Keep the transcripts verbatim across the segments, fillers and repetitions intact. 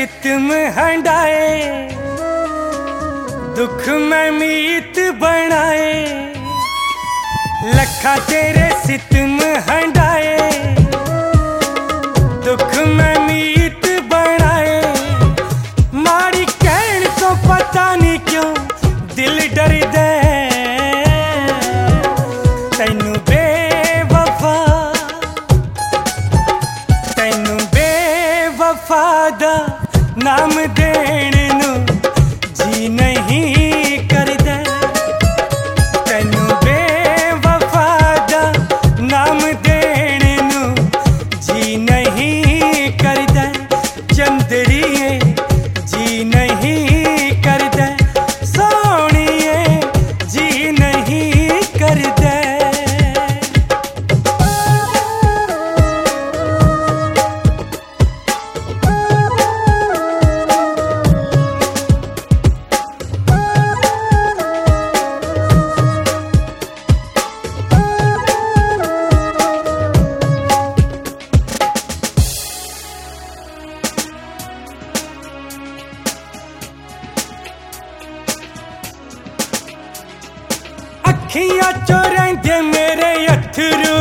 सितम हंडाए, दुख में मीत बनाए। लखा तेरे सितम हंडाए, दुख में मीत बनाए। माड़ी कहन तो पता नहीं क्यों दिल डर दे। तैनू बेवफा तैनू बेवफा दा नाम देण नू जी नहीं करदा। तैनू बेवफा दा नाम देण नू जी नहीं करदा। चंदरिए जी नहीं करदा, सोहणिए जी नहीं करदा। अखियां चो रहिंदे मेरे अथरू,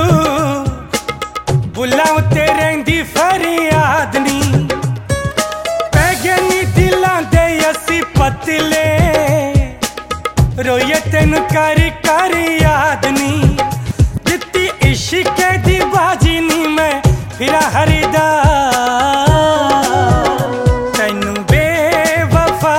बुलां ते रहिंदी फरियाद नी। पै गए नी दिलां दे असी पतले, रोइए तेनू कर कर याद नी। दित्ती इश्के दी बाजी नी मैं फिरा हरदा। तैनू बेवफा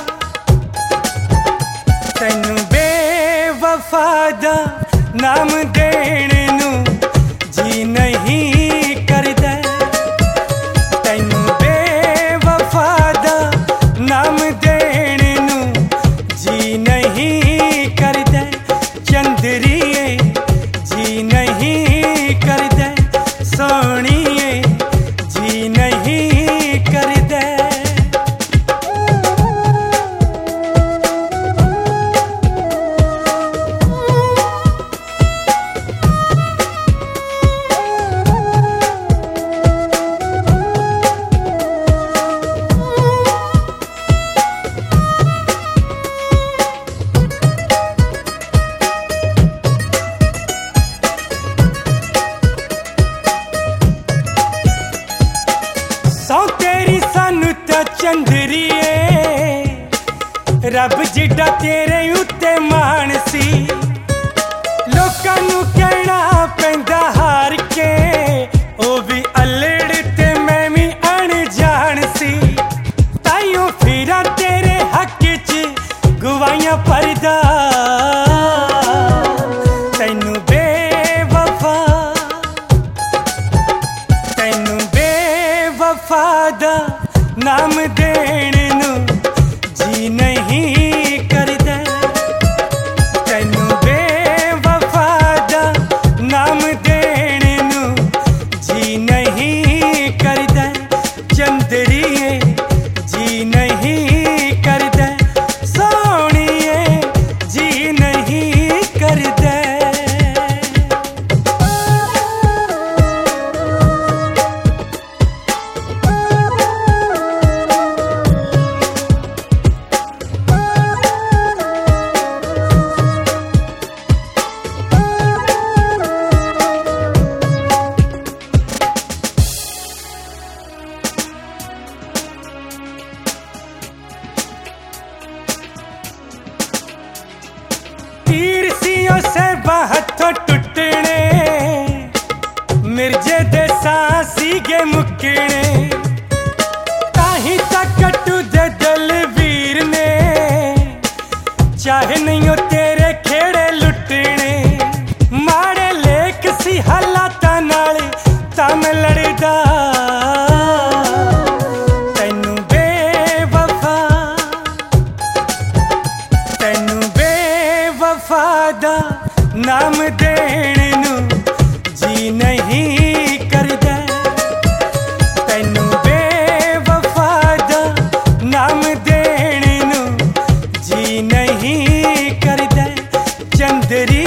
तैनू बेवफा दा नाम देण नू जी नहीं करदा। तैनू बेवफा दा नाम देण नू जी नहीं करदा। चंदरिए जी नहीं करदा, सोहणिए जी नहीं करदा। सौ तेरी सानू ता चंदरिए, रब जिड्डा तेरे उत्ते मान सी। लोकां नू कहना पैंदा हार के, ओ भी अल्लड़ ते मैं भी अनजान सी। ताइयों फिरा तेरे हक च गवाइयां भरदा। तैनू बेवफा तैनू बेवफा दा नाम देण नू जी नहीं करदा। तैनू बेवफा दा नाम देण नू जी नहीं करदा। चंदरिए जी नहीं करदा, सोहणिए जी नहीं करदा। तीर सियों से हथों टुटने, मिर्जे दे सांसी गे मुकने। ताही तक कटू दे दलवीर ने, चाहे नहीं हो तेरे खेड़े लुटने। माड़े लेक सी हालातां नाल तां मैं लड़दा। तैनू बेवफा तैनू बेवफा दा नाम देण नू जी नहीं करदा। तैनू बेवफा दा नाम देण नू जी नहीं करदा। चंदरी